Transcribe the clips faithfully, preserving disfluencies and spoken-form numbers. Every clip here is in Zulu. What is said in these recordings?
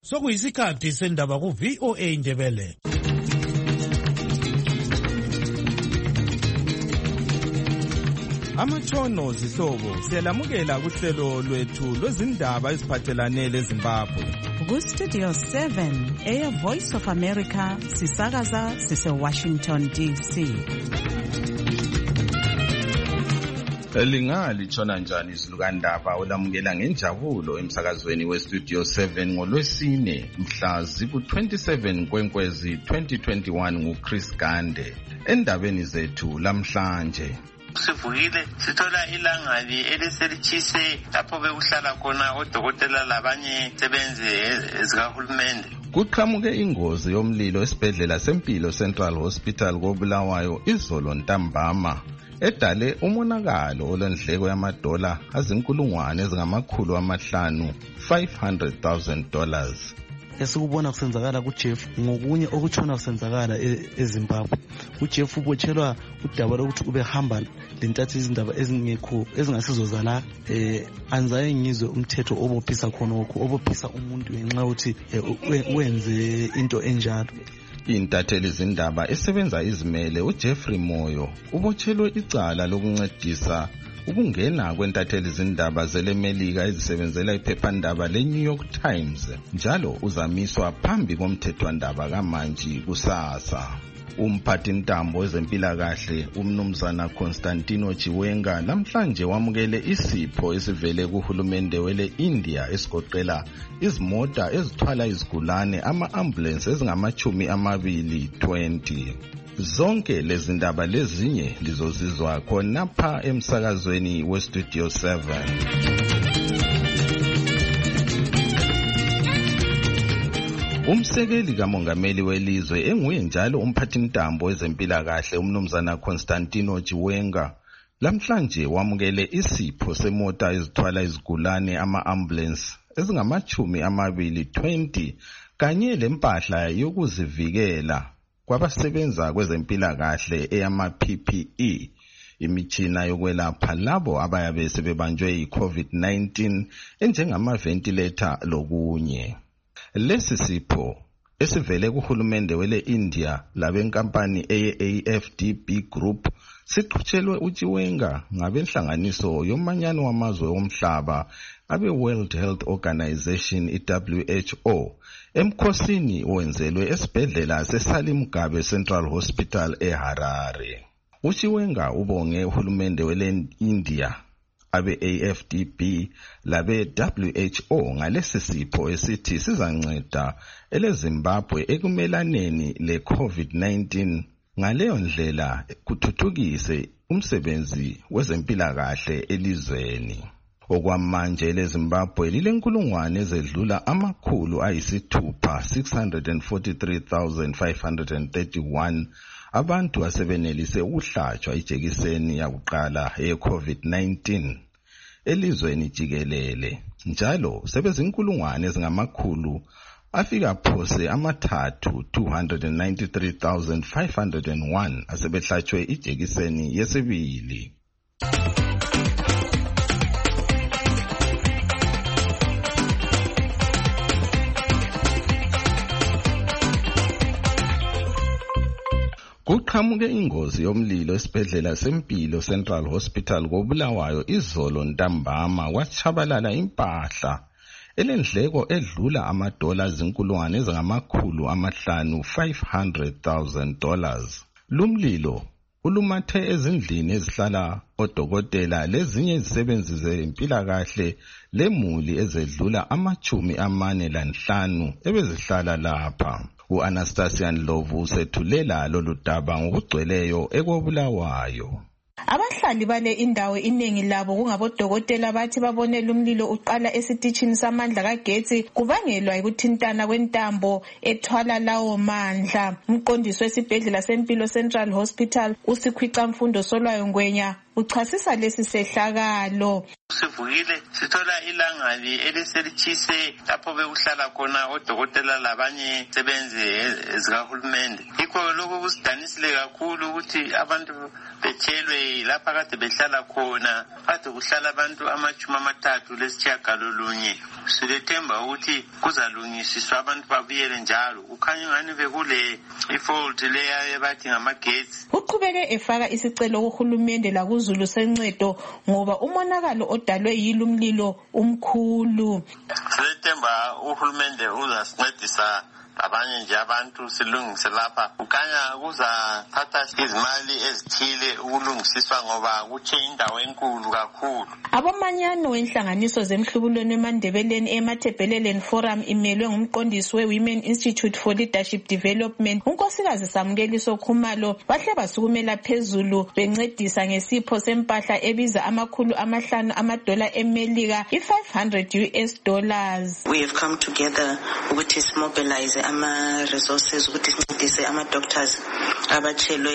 sokuyisikhathi sendaba ku V O A Ndebele. Amatshono zihlobo siyalamukela kuhlelo lwethu lwezindaba eziphathelane leZimbabwe. Ku Studio seven, Air Voice of America, sisakaza sise Washington D C. Elingali tshona njani izilukandaba olamukela ngenjabulo emsakazweni we Studio seven ngolwesine mhla ziku twenty-seven kwenkwezi twenty twenty-one nguChris Gande. Endabeni zethu lamhlanje sivukile sithola ilangali eliselitshise lapho bekuhlala khona odokotela labanye sebenze ezikahulumende. Kuqhamuke ingozi yomlilo esibhedlela sempilo Central Hospital koBulawayo izolo ntambama edale umonakalo olendleko yamadola azinkulungwane ezingamakhulu amahlanu five hundred thousand dollars. Esikubona kusenzakala kuJeff ngokunye okutshona kusenzakala eZimbabwe. uJeff ubotshelwa udaba lokuthi ubehamba lentathu izindaba ezingekho ezingasizo zala eh anzaye ngizwe umthetho obophisa khonokho obophisa umuntu ngenxa ukuthi wenze into enjalo. Intatheli izindaba esebenza izimele uJeffrey Moyo ubotshelwe icala lokuncedisa ukungena kwentatheli izindaba zelemelika ezisebenzela iphephandaba leNew York Times njalo uzamiswa phambi komthethwandaba kaManji kusasa. Umphathi ntambo wezempilakahle umnumzana Constantino Chiwenga namhlanje wamukele isipho esivele kuhulumende wele India esigoqela izimota ezithwala izigulane ama-ambulance ezingamachumi amabili twenty. Zonke lezindaba lezinye lizozizwa khona pha emsakazweni we Studio seven. Umsekeli kamongameli welizwe enguye njalo umphathi ntambo wezempilakahle umnumzana Constantino Chiwenga lamhlanje wamukele isipho semota ezithwala izigulane ama-ambulance ezingamachumi amabili twenty kanye lempahla yokuzivikela kwabasebenza kwezempilakahle eyama P P E, imitshina yokwelapha labo abayabe sebebanjwe yi-COVID nineteen enjengama ventilator lokunye. Lesi sipho esivele kuhulumende wele India labenkampani eye A F D B Group siqhutshelwe uChiwenga ngabenhlanganiso yomanyano wamazwe omhlaba abe World Health Organization i W H O emkhosini owenzelwe esibhedlela seSalim Gabe Central Hospital eHarare. uChiwenga ubonge uhulumende wele India abe A F D B labe W H O ngalesi sipho esithi sizanceda eleZimbabwe ekumelaneni le COVID nineteen ngaleyo ndlela kuthuthukise umsebenzi wezempilakahle elizweni. Okwamanje leZimbabwe lilenkulungwane ezedlula amakhulu ayisithupha six hundred forty-three thousand five hundred thirty-one abantu asebenelise ukuhlatshwa ijekiseni yakuqala ye-COVID nineteen elizweni jikelele njalo sebezinkulungwane ezingamakhulu afika phose amathathu two hundred ninety-three thousand five hundred one asebehlatshwe ijekiseni yesibili. Kuqhamuke ingozi yomlilo esibhedlela sempilo Central Hospital koBulawayo izolo ntambama kwatshabalala impahla elendleko edlula amadola azinkulungwane ezingamakhulu amahlanu five hundred thousand dollars. Lumlilo ulumathe ezindlini ezihlala odokotela lezinye izisebenzi zempilakahle lemuli ezedlula amachumi amane lanhlanu ebezihlala lapha. U-Anastasia Ndlovu usethulela lolu daba ngokugcweleyo ekoBulawayo. Abahlali bale indawo iningi labo kungabodokotela bathi babonela umlilo uqala esitishini samandla kagetsi kubangelwa ukuthintana kwentambo ethwala lawo mandla. Umqondisi wesibhedlela sempilo Central Hospital uSikhwica Mfundo Solwayo Ngwenya uchasisa lesi sehlakalo. Sivukile sithola ilangabi eliselitshise lapho bekuhlala khona odokotela labanye sebenze ezikahulumende. Yikho lokho kusidanisile kakhulu ukuthi abantu betshelwe lapha kade behlala khona kade kuhlala abantu amachumi amathathu lesitshiyagalolunye. Silethemba ukuthi kuzalungisiswa abantu babuyele njalo. Kukhanya ngani bekule ifault leya bathi ngamagetsi. Uqhubeke efaka isicelo kuhulumende lakuzulu sencedo ngoba umonakalo odalwe yilumlilo umkhulu. Silethemba uhulumende uzasincedisa abanye nje abantu silungise lapha. Kukhanya kuzathatha izimali ezithile ukulungisiswa ngoba kutshe indawo enkulu kakhulu. Abamanyano wenhlanganiso zemhlubulweni eMandebeleni eMathebheleleni Forum imelwe ngumqondisi we-Women Institute for Leadership Development unkosikazi Samukeliso Khumalo bahle basukumela phezulu bencedisa ngesipho sempahla ebiza amakhulu amahlanu amadola eMelika i-five hundred U S dollars. We have come together ukuthi simobilize ama resources ukuthi sincedise ama doctors abatshelwe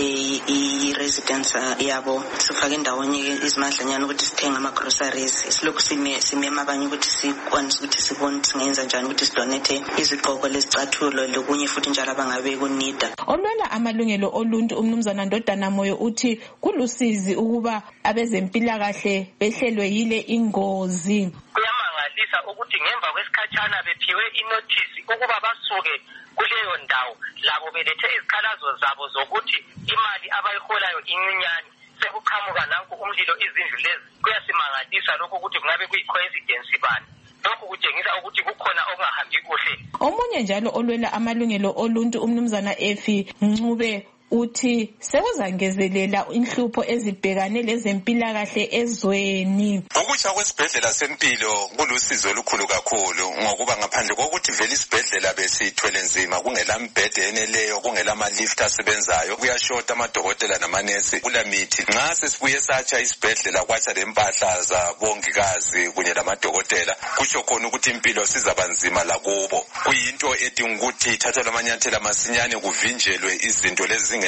i-residence yabo sifake ndawonye izimadlanyana ukuthi sithenga ama groceries. Isilokhu sime simema abanye ukuthi sikwanise ukuthi sibone singenza njani ukuthi sidonate iziqoko lezicathulo lokunye futhi njalo abangabe kunida. Olwela amalungelo oluntu umnumzana Ndodana Moyo uthi kulusizi ukuba abezempilakahle behlelwe yile ingozi. Kuyamangalisa ukuthi ngemva kwesikhatshana bephiwe inotice ukuba basuke kuleyo ndawo labo belethe izikhalazo zabo zokuthi imali abayiholayo incinyane sekuqhamuka nanku umlilo izindlu lezi. Kuyasimangalisa lokho ukuthi kungabe kuyi-coincidence bani. Lokhu kutshengisa ukuthi kukhona okungahambi kuhle. Omunye njalo olwela amalungelo oluntu umnumzana Efi Ncube uthi sekuzangezelela inhlupho ezibhekane lezempilakahle ezweni. Ukutsha kwesibhedlela sempilo kulusizo olukhulu kakhulu ngokuba ngaphandle kokuthi vele isibhedlela besithwele nzima kungela mbhede eneleyo kungela ama-lift asebenzayo kuyashota amadokotela namanesi kula mithi. Nxa sesibuye satsha isibhedlela kwatsha lempahla zabongikazi kunye lamadokotela kutsho khona ukuthi impilo sizaba nzima lakubo. Kuyinto edinga ukuthi ithathelwe amanyathelo masinyane kuvinjelwe izinto lezi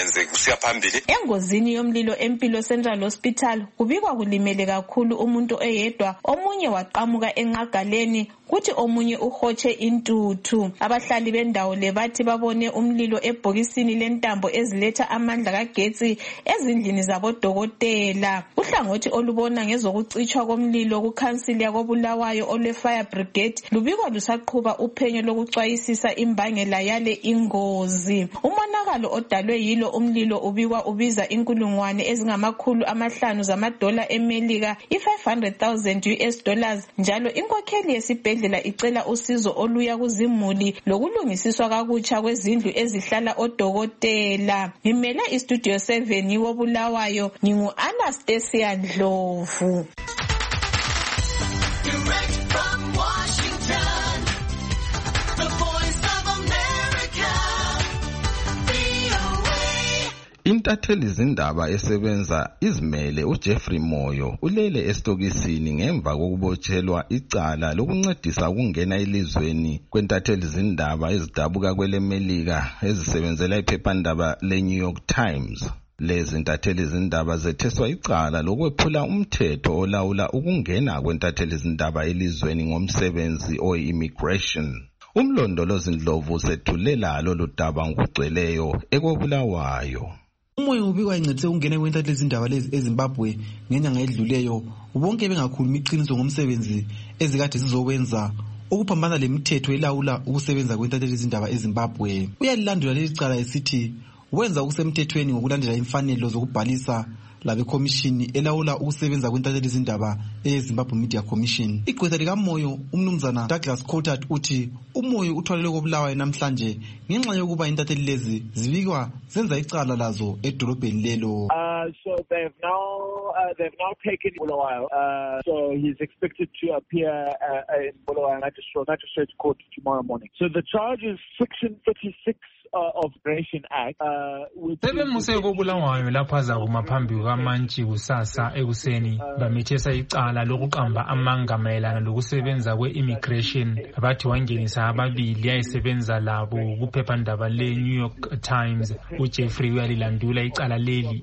engozini yomlilo Empilo Central Hospital kubikwa kulimele kakhulu umuntu oyedwa, omunye waqamuka enqagaleni kuthi omunye uhotshe intuthu. Abahlali bendawo le bathi babone umlilo ebhokisini lentambo eziletha amandla kagetsi ezindlini zabodokotela. Uhlangothi olubona ngezokucitshwa komlilo kukhansili yakobulawayo olwe fire brigade lubikwa lusaqhuba uphenyo lokucwayisisa imbangela yale ingozi. Umonakalo odalwe yilo umlilo ubikwa ubiza inkulungwane ezingamakhulu amahlanu zamadola eMelika i-five hundred thousand U S dollars njalo inkokheli yesibhedlela icela usizo oluya kuzimuli lokulungisiswa kakutsha kwezindlu ezihlala odokotela. Ngimele istudio seven yiwobulawayo ngingu Anastasia Ndlovu. Intatheli zindaba esebenza izimele uJeffrey Moyo ulele estokisini ngemva kokubotshelwa icala lokuncedisa ukungena elizweni kwentatheli zindaba ezidabuka kweleMelika ezisebenzela iphephandaba leNew York Times. Lezi ntatheli zindaba zetheswa icala lokwephula umthetho olawula ukungena kwentatheli zindaba elizweni ngomsebenzi oyi-immigration. Umlondolozi Ndlovu sethulela lolu daba ngokugcweleyo ekobulawayo. Umoya ubikwa incedise ukungena kwentatheli zindaba lezi eZimbabwe ngenyanga edluleyo bonke bengakhuluma iqiniso ngomsebenzi ezikade zizowenza ukuphambana lemithetho elawula ukusebenza kwentatheli zindaba eZimbabwe. Uyalilandula leli cala esithi wenza ukusemthethweni ngokulandela imfanelo zokubhalisa labe commission elawula ukusebenza kwentatheli zindaba eZimbabwe Media Commission. Igqwetha likaMoyo umnumzana Douglas Coulthard uthi uMoyo uthwalelwe kobulawayo namhlanje ngenxa yokuba intatheli lezi zibikwa zenza icala lazo edolobheni lelo. Uh, so they've now uh, they've now taken Bulawayo. Uh, so he's expected to appear uh, in Bulawayo Magistrate Magistrate Court tomorrow morning. So the charge is Section thirty-six uh, of Immigration Act. Sebemuse kobulawayo lapha zakuma phambi kwamantshi kusasa ekuseni bamethesa icala lokuqamba amanga mayelana lokusebenza kwe-immigration bathi wangenisa ababili ayisebenza labo kuphephandaba le-New York Times. uJeffrey uyalilandula icala leli bathi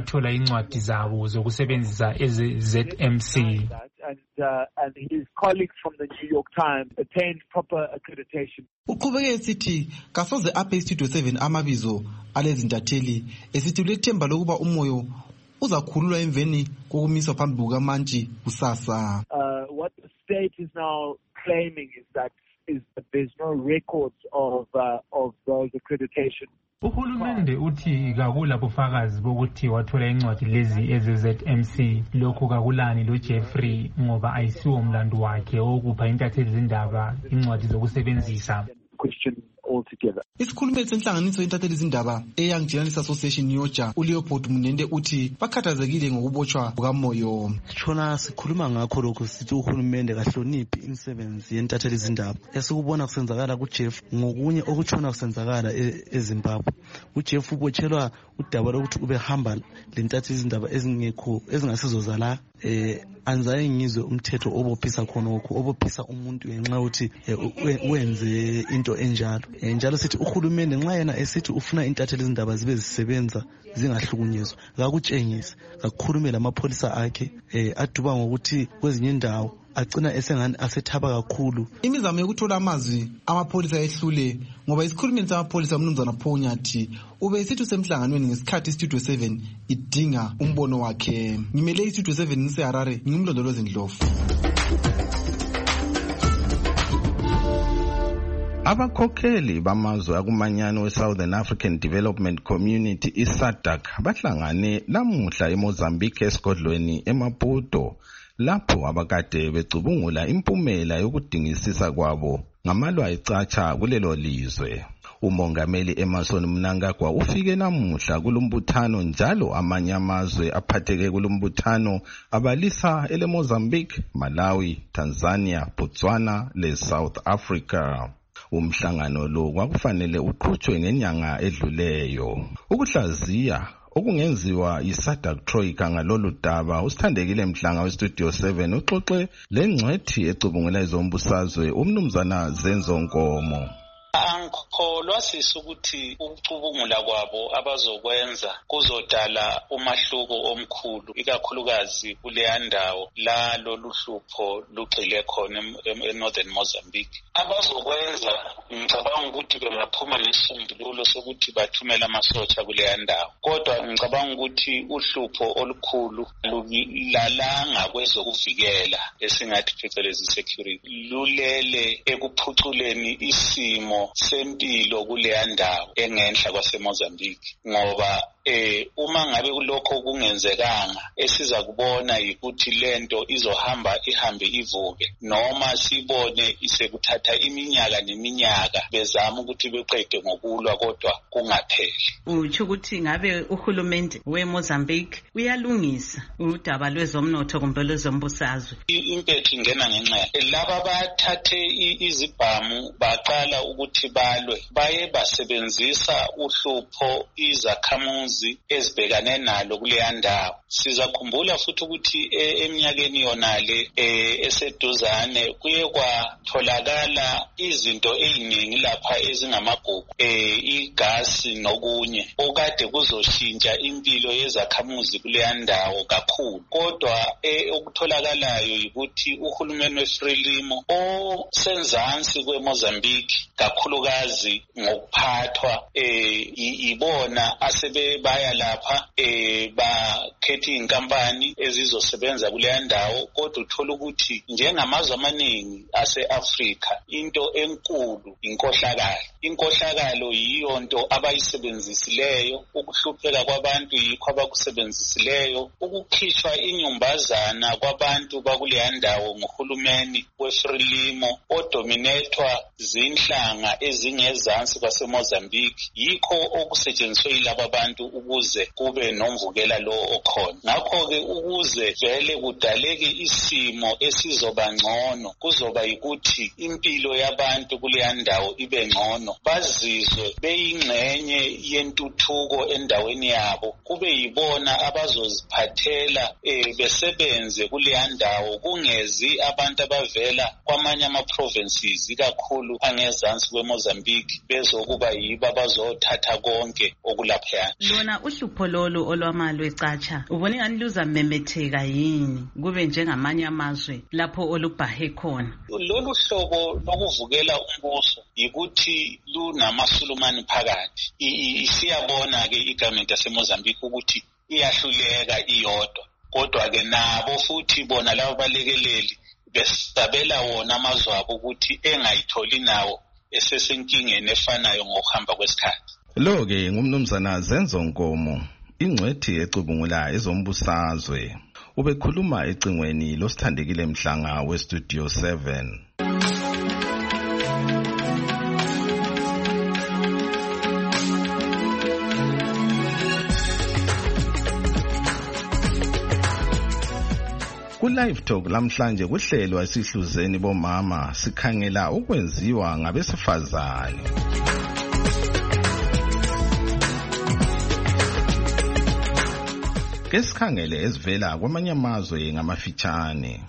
wathola incwadi zabo zokusebenzisa eze-Z M C. And, uh, and his colleagues from the New York Times attained proper accreditation. Uqhubeke esithi kasoze aphe iStudio seven amabizo alezintatheli esithi ulethemba lokuba umoyo uzakhululwa emveni kokumiswa phambi kukaMantshi kusasa. Uh, what the state is now claiming is that is that there's no records of uh, of those accreditation. Uhulumende uthi kakula bufakazi bokuthi wathola incwadi lezi eze-Z M C. Lokhu kakulani lo Jeffrey ngoba ayisiwo umlando wakhe okupha intatheli zindaba incwadi zokusebenzisa. Question altogether. Isikhulumeli senhlanganiso yentatheli izindaba eYoung Journalists Association Nyoja uLeopold Munende uthi bakhathazekile ngokubotshwa kukaMoyo. Sithona sikhuluma ngakho lokho sithi uhulumende kahloniphi imisebenzi yentatheli izindaba. Esikubona kusenzakala kuJeff ngokunye okutshona kusenzakala eZimbabwe. uJeff ubotshelwa udaba lokuthi ubehamba lentatheli izindaba ezingekho ezingasizoza la eh anzaye ngizwe umthetho obophisa khonokho obophisa umuntu ngenxa yokuthi wenze into enjalo. Njalo sithi uhulumende nxa yena esithi ufuna intatheli izindaba zibe zisebenza zingahlukunyezwa akutshengise akakhulume lamapholisa akhe eh aduba ngokuthi kwezinye indawo agcina esengani asethaba kakhulu. Imizamo yokuthola amazwi amapholisa ehlule ngoba isikhulumeli samapholisa umnumzana Phonyathi ube isithi semhlanganweni ngesikhathi iStudio seven idinga umbono wakhe. Ngimele iStudio seven ngiseHarare ngimlondoloze Ndlovu. Abakhokheli bamazwe akumanyano weSouthern African Development Community iSADC bahlangane namuhla eMozambique esigodlweni eMaputo lapho abakade becubungula impumela yokudingisisa kwabo ngamalwa ecatsha kulelo lizwe. Umongameli Emerson Mnangagwa ufike namuhla kulumbuthano njalo amanye amazwe aphatheke kulumbuthano abalisa ele Mozambique, Malawi, Tanzania, Botswana le South Africa. Umhlangano lo kwakufanele uqhutshwe ngenyanga edluleyo. Ukuhlaziya okungenziwa yiSADC Troika ngalolu daba usithandekile Mhlanga weStudio seven uxoxe lengcwethi ecubungula izombusazwe umnumzana Zenzo Nkomo. Angikholwa sisukuthi ukucubungula kwabo abazokwenza kuzodala umahluko omkhulu ikakhulukazi kuleya ndawo la lolu hlupho lugxile khona eNorthern Mozambique. Abazokwenza ngicabanga ukuthi bengaphuma nesisombululo sokuthi bathumele amasotsha kuleya ndawo. Kodwa ngicabanga ukuthi uhlupho olukhulu lulalanga kwezokuvikela esingathi phecelezi security lulele ekuphuculeni isimo sempilo kuleya ndawo engenhla kwaseMozambique ngoba eh uma ngabe kulokho kungenzekanga esiza kubona ukuthi lento izohamba ihambe ivuke noma sibone isekuthatha iminyaka neminyaka bezama ukuthi beqede ngokulwa kodwa kungapheli. Uthi ukuthi ngabe uhulumende weMozambique uyalungisa udaba lwezomnotho kumbe lwezombusazwe. Impethu ingena ngenxa laba bathathe izibhamu baqala ukuthi balwe baye basebenzisa uhlupho izakhamuzi ezibhekane nalo kuleya ndawo. Sizakhumbula futhi ukuthi eminyakeni yonale eseduzane kuye kwatholakala izinto eziningi lapha ezingamagugu igasi nokunye okade kuzoshintsha impilo yezakhamuzi kuleya ndawo kakhulu. Kodwa okutholakalayo ukuthi uhulumeni weFrelimo osenzansi kweMozambique kakhulukazi ngokuphathwa ibona asebe baya lapha eh bakhetha inkampani ezizosebenza kuleya ndawo. Kodwa uthola ukuthi njengamazwe amaningi ase-Africa into enkulu inkohlakalo. Inkohlakalo yiyo nto abayisebenzisileyo, ukuhlupheka kwabantu yikho abakusebenzisileyo, ukukhishwa inyumbazana kwabantu bakuleya ndawo ngohulumeni weFrelimo odominatwa zinhlanga ezingezansi kwaseMozambique yikho okusetshenziswe yilabo abantu ukuze kube nomvukela lo okhona. Ngakho-ke ukuze vele kudaleke isimo esizoba ngcono kuzoba yikuthi impilo yabantu kuleya ndawo ibe ngcono, bazizwe beyingxenye yentuthuko endaweni yabo, kube yibona abazoziphathela eh besebenze kuleya ndawo kungezi abantu abavela kwamanye ama-provinces ikakhulu angezansi kweMozambique bezokuba yibo abazothatha konke okulaphayana. Ubona uhlupho lolu olwamalo ecatsha ubone ngani luzamemetheka yini kube njengamanye amazwe lapho olubhahe khona? Lolu hlobo lokuvukela umbuso yikuthi lunamasulumani phakathi. Siyabona ke igovernment yaseMozambique ukuthi iyahluleka iyodwa, kodwa ke nabo futhi bona labo balekeleli besabela wona amazwe abo ukuthi engayitholi nawo esesenkingeni efanayo ngokuhamba kwesikhathi. Lo ke ngumnumzana Zenzo Nkomo, ingcwethi ecubungula ezombusazwe. Ubekhuluma ecingweni losithandekile Mhlanga weStudio seven. Ku-Live Talk lamhlanje kuhlelwa isihluzeni bomama sikhangela ukwenziwa ngabesifazane. Ke sikhangele ezivela kwamanye amazwe ngamafitshane.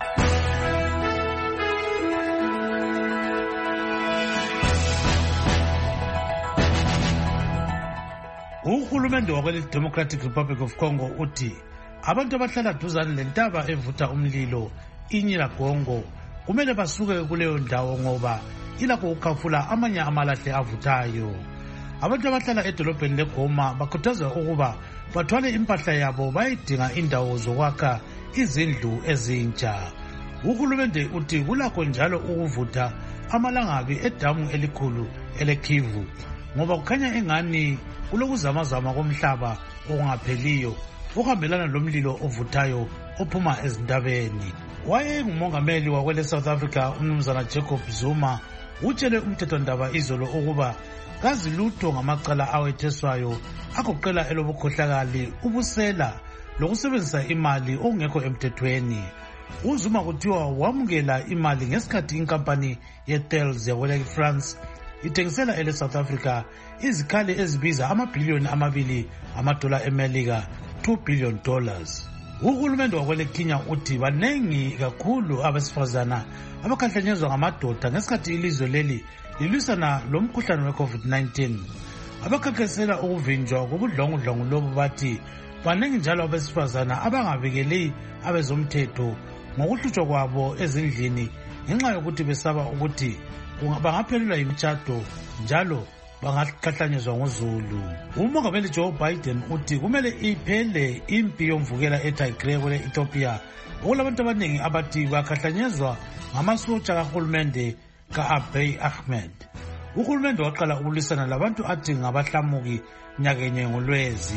Uhulumende wakwele Democratic Republic of Congo uthi abantu abahlala duzane lentaba evuta umlilo iNyiragongo kumele basuke kuleyo ndawo ngoba ilakho ukukhafula amanye amalahle avutayo. Abantu abahlala edolobheni leGoma bakhuthazwa ukuba bathwale impahla yabo bayidinga indawo zokwakha izindlu ezintsha. Uhulumende uthi kulakho njalo ukuvuta amalangabi edamu elikhulu eleKivu ngoba kukhanya engani kulokuzamazama komhlaba okungapheliyo ukuhambelana lomlilo ovutayo ophuma ezintabeni. Wayengumongameli wakwele South Africa umnumzana Jacob Zuma utshele umthethwandaba izolo ukuba kazi lutho ngamacala awetheswayo agoqela elobukhohlakali, ubusela lokusebenzisa imali okungekho emthethweni. UZuma kuthiwa wamukela imali ngesikhathi inkampani yeTels yakwele France ithengisela ele South Africa izikhali ezibiza amabhiliyoni amabili amadola eMelika, two billion dollars. Uhulumende wakwele Kenya uthi banengi kakhulu abesifazana abakhahlanyezwa ngamadoda ngesikhathi ilizwe leli lilwisana lomkhuhlane we-COVID nineteen. Abakhakhesela ukuvinjwa kobudlongudlongo lobu bathi banengi njalo abesifazana abangabikeli abezomthetho ngokuhlutshwa kwabo ezindlini ngenxa yokuthi besaba ukuthi bangaphelelwa yimitshato njalo bangakhahlanyezwa ngozulu. Umongameli Joe Biden uthi kumele iphele impi yomvukela eTigray kwele Ethiopia okulabantu abaningi abathi bakhahlanyezwa ngamasotsha kahulumende ka-Abiy Ahmed. Uhulumende waqala ukulwisana labantu athi ngabahlamuki nyakenye ngolwezi.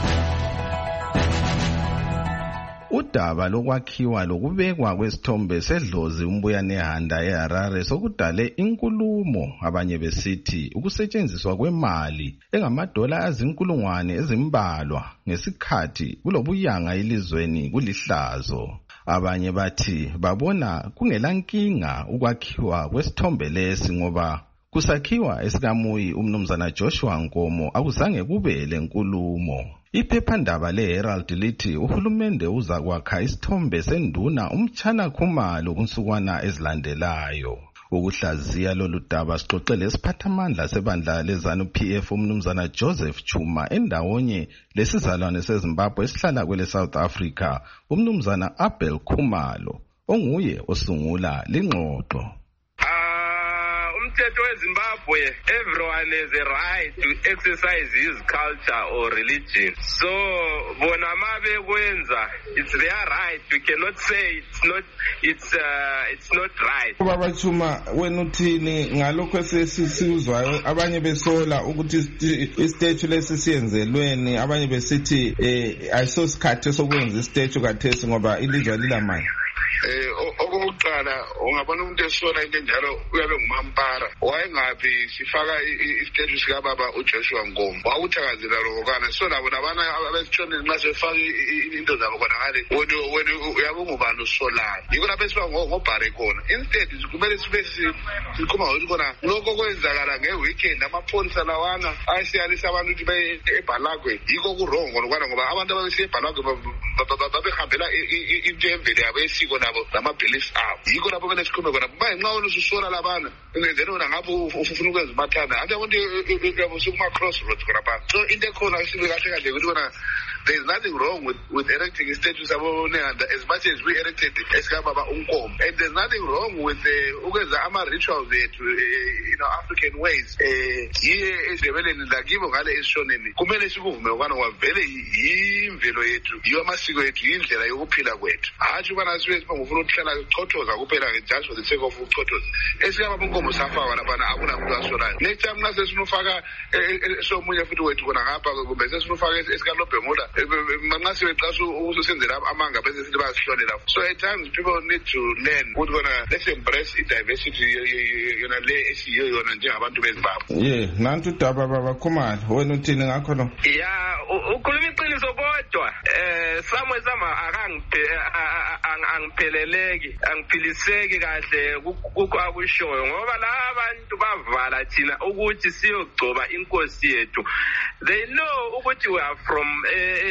Udaba lokwakhiwa lokubekwa kwesithombe sedlozi umbuyane eHanda eHarare sokudale inkulumo, abanye besithi ukusetshenziswa kwemali engamadola azinkulungwane ezimbalwa ngesikhathi kulobuyanga elizweni kulihlazo. Abanye bathi babona kungelankinga ukwakhiwa kwesithombe lesi ngoba kusakhiwa esikamuyi umnumzana Joshua Nkomo akuzange kube lenkulumo. Iphephandaba leHerald lithi uhulumende uza kwakha isithombe senduna umtshana Khumalo kunsukwana ezilandelayo. Ukuhlaziya lolu daba sixoxele isiphathamandla sebandla lezanu P F umnumzana Joseph Chuma endawonye lesizalwane seZimbabwe esihlala kwele South Africa umnumzana Abel Khumalo onguye osungula lingxoxo. Umthetho weZimbabwe, everyone has a right to exercise his culture or religion. So bona mabe kwenza, it's their right. We cannot say it's not it's uh, it's not right. Baba Chuma wena uthini ngalokho esisizwayo, abanye besola ukuthi istatue lesi siyenzelweni, abanye besithi eh ayisosikhathe sokwenza istatue kathesi ngoba ilizwe lilamanye. Eh okokuqala ungabona umuntu esona into enjalo uyabe ngumampara wayengapi sifaka istatue sika baba uJoshua Nkomo wawuthakazela lokho kana so labo nabana abesitshone nxa sefaka into zabo khona ngale wena wena uyabe ngubani usolayo yiko lapho esiba ngobhare khona instead kumele sibe sikhuma ukuthi khona lokho kwenzakala ngeweekend amapholisa lawana ayisiyalisa abantu ukuthi baye eBhalagwe yiko kurongo ngoba abantu ababesiye eBhalagwe babehambela into yemvelo yabo esiko nabo nama-beliefs abo yikho lapho kumele sikhulume khona ma nxa wena ususola labana then wena ngabe ufuna ukwenza umathanda anti yabona yabo sekuma-cross roads khona phaa. So into ekhona sibe kahle kahle ukuthi kona there is nothing wrong with, with erecting a statue sabonehanda as much as we erected esikababa uNkomo, and there's nothing wrong with ukwenza ama-rituals ethu you know African ways yiye ezebeleni lakibo ngale esishoneni kumele sikuvume ukwana kwavele yimvelo yethu yiyo amasiko ethu yindlela yokuphila kwethu hatshi ubana sibe sibangufuna ukuhlala ukuchothoza kuphela just for the sake of ukuchothoza esikababa uNkomo safakwa laphana akuna muntu asolayo. Next time nxa sesinufaka somunye futhi wethu khona ngapha kumbe sesinufaka esikalobhengula nxa sibeqasa ukusenzela amanga bese sithi bayasihlolela. So at times people need to learn ukuthi kona let's embrace i-diversity yona le esiyiyo yona njengabantu beZimbabwe. Ye nantu udaba baba Khumalo wena uthini ngakho lo? Ya ukhuluma iqiniso kodwa eh Samuel Sama angipheleleki angiphiliseki kahle kukho akushoyo ngoba la abantu bavala thina ukuthi siyogcoba inkosi yethu. They know ukuthi we are from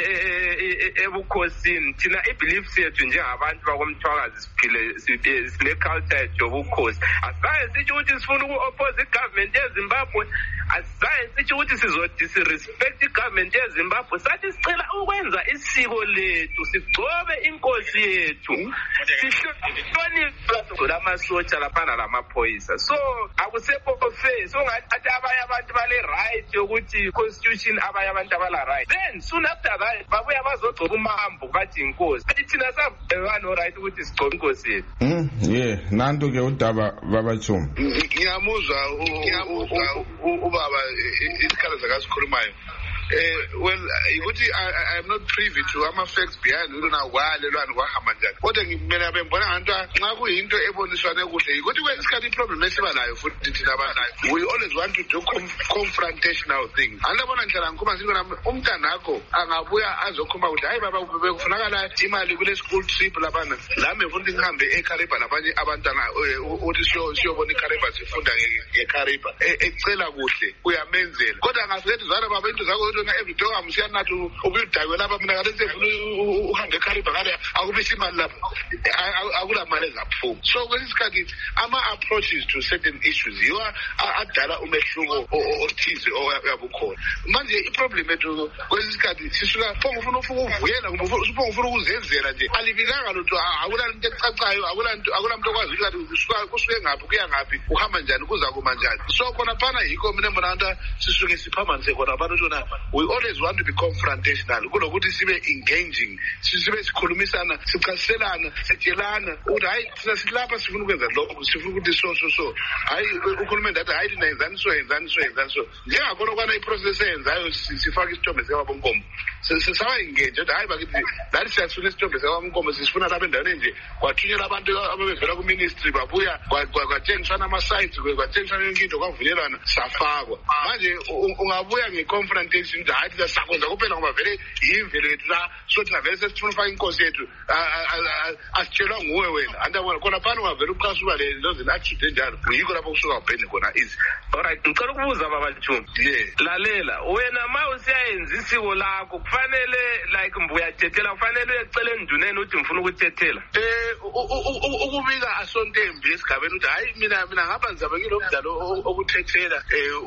ebukhosini thina i-beliefs yethu njengabantu bakomthwakazi siphile sine culture yethu yobukhosi. Asaye sithi ukuthi sifuna uku-oppose i-government yeZimbabwe, asaye sithi ukuthi sizodisrespect i-government yeZimbabwe, sathi sicela ukwenza isiko lethu sigcobe inkosi yethu sihloniphe lamasotsha laphana lamaphoyisa. So akusekho fair so ngathi abanye abantu bale right yokuthi constitution abanye abantu abala right, then soon after that babuya bazogcoba umambo bathi inkosi athi thina sabano right ukuthi sigcobe inkosi yethu. Mm yeah nanto ke udaba baba Chuma. Ngiyamuzwa ubaba isikhala zakasikhulumayo. Uh, well, ukuthi I, I am not privy to ama-facts behind ukuna kwalelwana kwahamba njani kodwa mina bembona nganto nxa kuyinto eboniswane kuhle ukuthi kwesikhathi iproblem esiba nayo futhi thina abanayo we always want to do confrontational things. Andabona ndlela ngikhuluma sikona umntanakho angabuya azokhuluma ukuthi hayi baba bekufunakala imali kule school trip labana lami futhi ngihambe eKariba labanye abantwana uthi siyobona iKariba sifunda ngeKariba ecela kuhle uyamenzela kodwa ngasithi zwana baba into zakho na every day amsiya nathi ubuyidakwe lapha mina ngale sefuna uhambe eKariba ngale akubisi imali lapha akula mali ezaphuma. So kwesikhathi ama approaches to certain issues yiwo adala umehluko othize oyabukhona. Manje iproblem ethu kwesikhathi sisuka phongufuna ufuna ukuvuyela kumbe ufuna ukuzenzela nje alivikanga lutho akula into ecacayo akula into akula muntu okwazi ukuthi usuka kusuke ngaphi kuya ngaphi uhamba njani kuza kuma njani. So khona phana yikho mina mbona nta sisuke siphamanise khona abantu jona we always want to be confrontational kulokuthi sibe engaging sibe sikhulumisana sichaselana sitshelana ukuthi hayi thina silapha sifuna ukwenza lokho sifuna ukuthi so so so hayi ukhuluma ndathi hayi thina yenzani so yenzani so yenzani so njengakhona kwana iprocess eyenzayo sifaka isithombe sikababa uNkomo sisawa engage ukuthi hayi bakithi lathi siyasifuna isithombe sikababa uNkomo sisifuna lapha endaweni nje kwathunyelwa abantu ababevela ku-ministry babuya kwatshengiswana ama-sites kwatshengiswana yonke into kwavunyelwana safakwa. Manje ungabuya nge-confrontation hayi thina sakwenza kuphela ngoba vele yimvelo yethu la so thina vele sesifuna ufaka inkosi yethu asitshelwa nguwe wena andabona khona phana ungavele uqasa uba lezo zinto attitude enjalo yikho lapho kusuka ubhene khona izi. Alright ngicela ukubuza baba Chuma. Yeah lalela wena ma usiyayenza isiko lakho kufanele like mbuyatethela kufanele uyecela enduneni uthi ngifuna ukuthethela eh ukubika asontembi esigabeni uthi hayi mina mina ngapha ngizabe ngilomdlalo okuthethela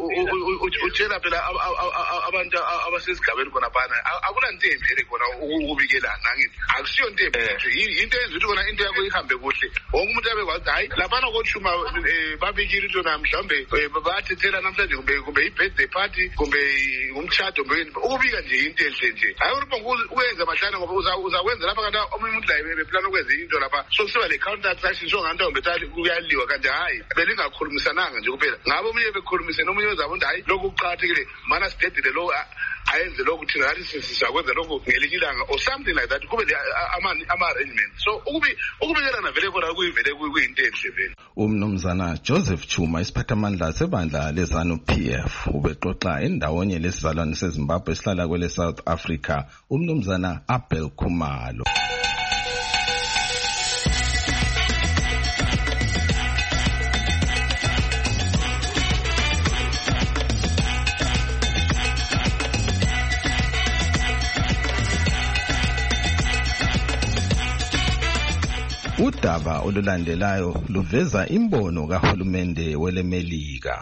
eh utshela phela abantu abasesigabeni khona phana akula nto emvele khona ukubikelana ngithi akusiyo nto emvele into enza ukuthi khona into yakho ihambe kuhle wonke umuntu abekwazi hayi laphana koThuma babikile into namhlanje bathethela namhlanje kumbe kumbe i-birthday party kumbe umtshado ukubika nje into enhle nje hayi ukuthi ukwenza mahlana ngoba uzakwenza lapha kanti omunye umuntu la beplana ukwenza into lapha so kusiba le counter attraction so nganto mbethali kuyaliwa kanti hayi belingakhulumisananga nje kuphela ngabo omunye bekhulumise nomunye wezabona hayi lokhu kuqhathekile mana sidedile lo ayenze lokhu thina nathi sizakwenza lokhu ngelinye ilanga or something like that kube ama-arrangement. So ukubikelana vele khona kuyivele kuyinto enhle vele. Umnumzana Joseph Chuma isiphathamandla sebandla lezanu P F ubexoxa endawonye lesizalwane seZimbabwe esihlala kwele South Africa umnumzana Abel Khumalo. udaba olulandelayo luveza imbono kahulumende welemelika.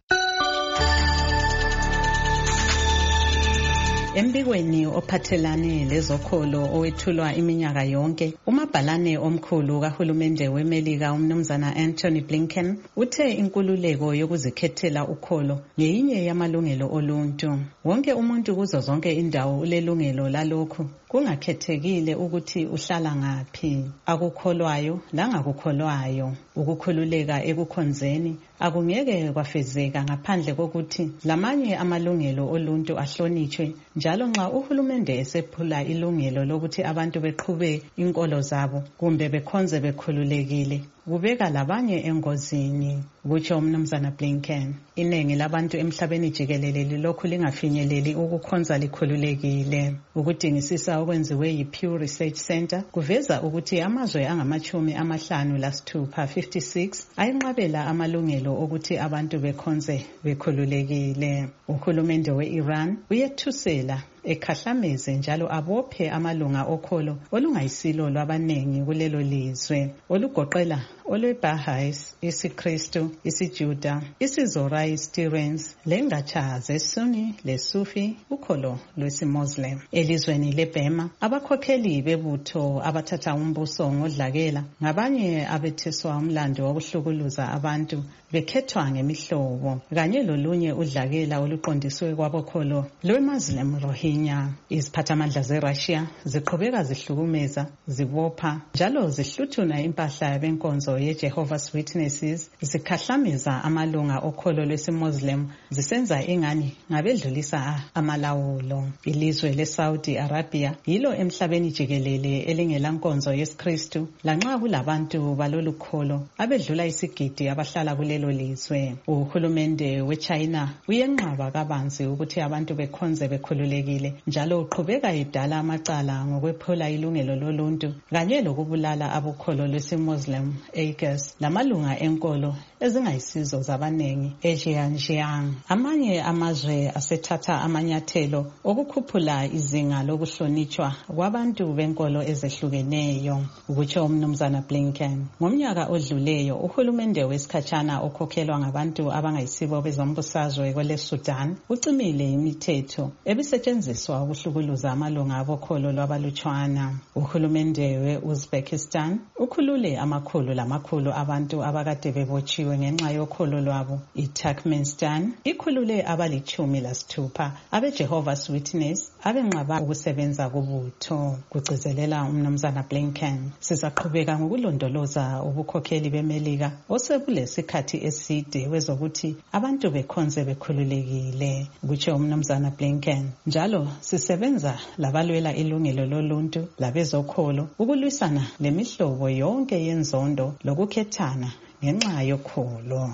Embikweni ophathelane lezokholo owethulwa iminyaka yonke, umabhalane omkhulu kahulumende weMelika umnumzana Anthony Blinken uthe inkululeko yokuzikhethela ukholo ngeyinye yamalungelo oluntu. Wonke umuntu kuzo zonke indawo ulelungelo lalokhu, kungakhethekile ukuthi uhlala ngaphi, akukholwayo langakukholwayo. Ukukhululeka ekukhonzeni akungeke kwafezeka ngaphandle kokuthi lamanye amalungelo oluntu ahlonitshwe, njalo nxa uhulumende esephula ilungelo lokuthi abantu beqhube inkolo zabo kumbe bekhonze bekhululekile, kubeka labanye engozini, kutsho umnumzana Blinken. Iningi labantu emhlabeni jikelele lokhu lingafinyeleli ukukhonza likhululekile. Ukudingisisa okwenziwe yi-Pew Research Center kuveza ukuthi amazwe angamachumi amahlanu lasithupha fifty-six ayinqabela amalungelo okuthi abantu bekhonze bekhululekile. Uhulumende we-Iran uyethusela ekhahlameze njalo abophe amalunga okholo olungayisilo lwabanengi kulelo lizwe, olugoqela olwe-Baha'is, isiKristu, isiJuda, isiZoroastrians, lengatsha zeSunni leSufi, ukholo lwesiMuslim. Elizweni leBurma, abakhokheli bebutho abathatha umbuso ngodlakela ngabanye abetheswa umlando wokuhlukuluza abantu bekhethwa ngemihlobo, kanye lolunye udlakela oluqondiswe kwabokholo lwe-Muslim Rohingya. Iziphathamandla zeRussia ziqhubeka zihlukumeza, zibopha njalo zihluthuna impahla benkonzo ye-Jehovah's Witnesses, zikhahlameza amalunga okholo lwesiMuslim, zisenza ingani ngabedlulisa amalawulo. Ilizwe le-Saudi Arabia yilo emhlabeni jikelele elingelankonzo yesikristu, lanxa kulabantu balolu kholo abedlula isigidi abahlala kulelo lizwe. Uhulumende we-China uyenqaba kabanzi ukuthi abantu bekhonze bekhululekile, njalo uqhubeka idala amacala ngokwephula ilungelo loluntu kanye lokubulala abokholo lwesiMuslim Uyghurs lamalunga enkolo ezingayisizo zabanengi eXinjiang. Amanye amazwe asethatha amanyathelo okukhuphula izinga lokuhlonitshwa kwabantu benkolo ezehlukeneyo, ukutsho umnumzana Blinken. Ngomnyaka odluleyo, uhulumende wesikhatshana okhokhelwa ngabantu abangayisibo bezombusazwe kwele Sudan ucimile imithetho ebisetshenziswa ukuhlukuluza amalunga abokholo lwabalutshwana. Uhulumende we-Uzbekistan ukhulule amakhulu lamakhulu abantu abakade bebotshiwe ngenxa yokholo lwabo. I-Turkmenistan ikhulule abalichumi lasithupha abe-Jehovah's Witness abenqaba ukusebenza kubutho, kugcizelela umnumzana Blinken. Sizaqhubeka ngokulondoloza ubukhokheli beMelika osebulesikhathi eside wezokuthi abantu bekhonze bekhululekile, kutsho umnumzana Blinken. Njalo sisebenza labalwela ilungelo loluntu labezokholo ukulwisana lemihlobo yonke yenzondo lokukhethana ngenxa yokholo.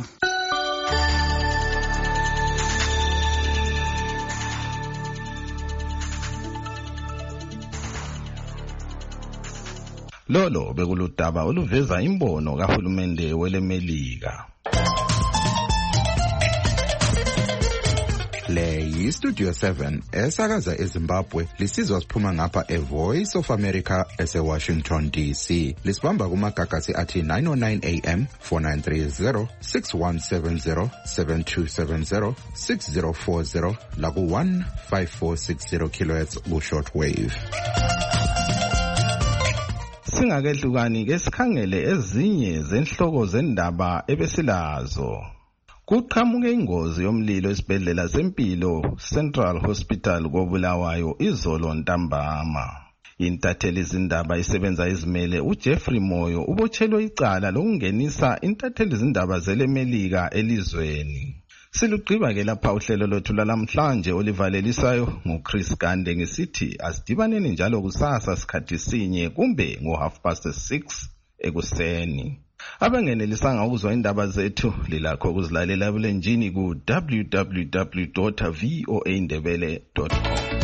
Lolo bekuludaba oluveza imbono kahulumende welemelika. Le yi-Studio seven esakaza eZimbabwe, lisizwa siphuma ngapha e-Voice of America ese-Washington D C. Lisibamba kumagagasi athi nine oh nine A M, four nine three zero, six one seven zero, seven two seven zero, six zero four zero, laku one five four six zero kilohertz ku-shortwave. Singakehlukani ke sikhangele ezinye zenhloko zendaba ebesilazo. Kuqhamuke ingozi yomlilo esibhedlela sempilo Central Hospital koBulawayo izolo ntambama. Intatheli izindaba isebenza izimele uJeffrey Moyo ubotshelwe icala lokungenisa intatheli izindaba zelemelika elizweni. Silugqiba ke lapha uhlelo lwethu lalamhlanje olivalelisayo nguChris Gande ngisithi asidibaneni njalo kusasa sikhathi sinye kumbe ngo half past six ekuseni. Abangenelisanga ukuzwa indaba zethu lilakho ukuzilalela ebulenjini ku w w w dot voa ndebele dot com.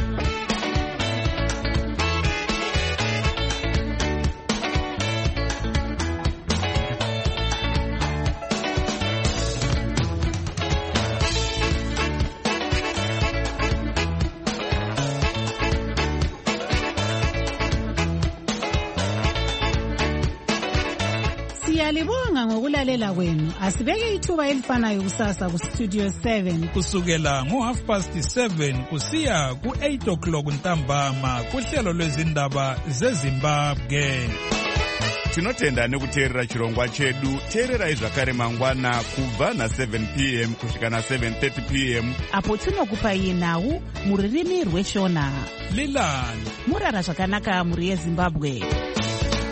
Siyalibonga ngokulalela kwenu. Asibeke ithuba elifanayo kusasa ku Studio seven. Kusukela ngo half past seven kusiya ku eight o'clock ntambama kuhlelo lwezindaba zeZimbabwe. Tinotenda nekuteerera chirongwa chedu. Teererai zvakare mangwana kubva na seven p m kusvika na seven thirty p m apo tinokupai nhau muririmi rweshona. Lilani murara zvakanaka muri yeZimbabwe.